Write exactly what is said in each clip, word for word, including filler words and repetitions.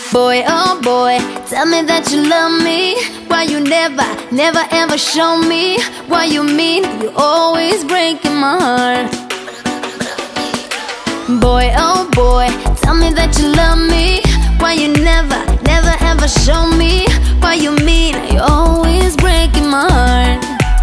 Boy, oh boy, tell me that you love me. Why you never, never ever show me what you mean? You always breaking my heart. Boy, oh boy, tell me that you love me. Why you never, never ever show me what you mean? You always breaking my heart.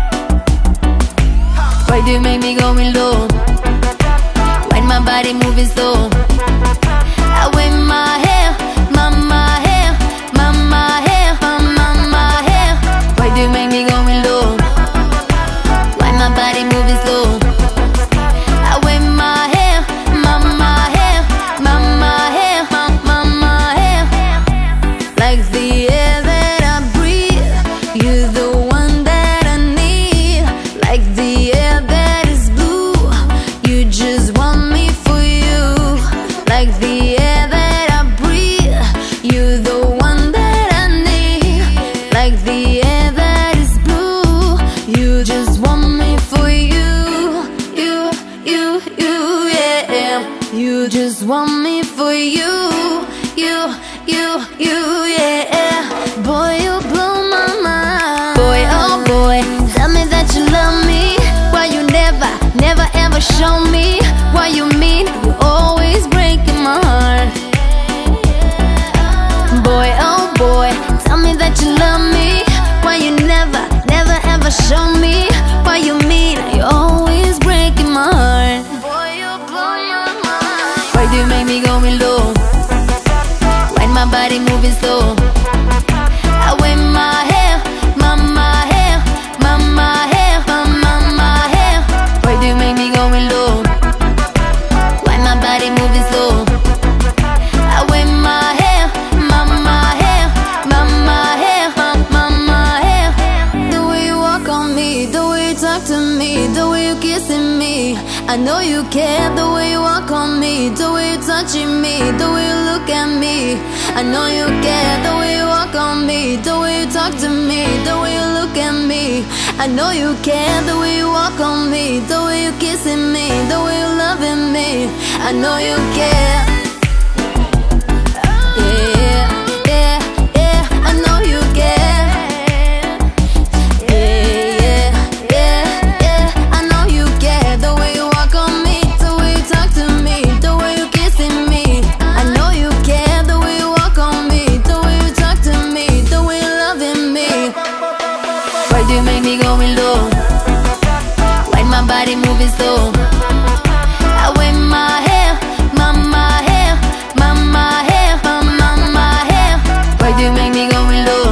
Why do you make me going low? Why my body moving slow? I wave my hair, my, my hair, my, my hair, my, my, my hair. Why do you make me going low? Why my body moving slow? I wave my hair, my, my hair, my, my hair, my, my, my hair. Like the air that I breathe, you're the one that I need. Like the air that is blue, you just want me for you. Like the air that I breathe, you're the one that I need. Like the air that is blue, you just want me for you. You, you, you, yeah. You just want me for you. You, you, you, yeah. Boy, you blow my mind. Boy, oh boy, tell me that you love me. Why you never, never ever show me what you mean? You always breaking my heart. Boy, oh boy, tell me that you love me. Why you never, never ever show me what you mean? You always breaking my heart. Boy, you blow my mind. Why do you make me going low? Why my body moving slow? I wave my hair, my, my hair, my, my hair, my, my, my hair. Why do you make me going low? Why my body moving slow? I wave my hair, my, my hair, my, my hair, my, my, my hair. The way you walk on me, the way you talk to me, the way you kissing me, I know you care. The way you walk on me, the way you touching me, the way you look at me, I know you care. The way you walk on me, the way you talk to me, the way you look at me, I know you care. The way you walk on me, the way you kissing me, the way you loving me, I know you care. Yeah, yeah, yeah, I know you care. Yeah, yeah, yeah, yeah, I know you care. The way you walk on me, the way you talk to me, the way you kissing me, I know you care. The way you walk on me, the way you talk to me, the way you loving me. Why do you make me going low? Why my body moving slow? I wave my hair, my, my hair, my, my hair, my, my, my hair. Why do you make me going low?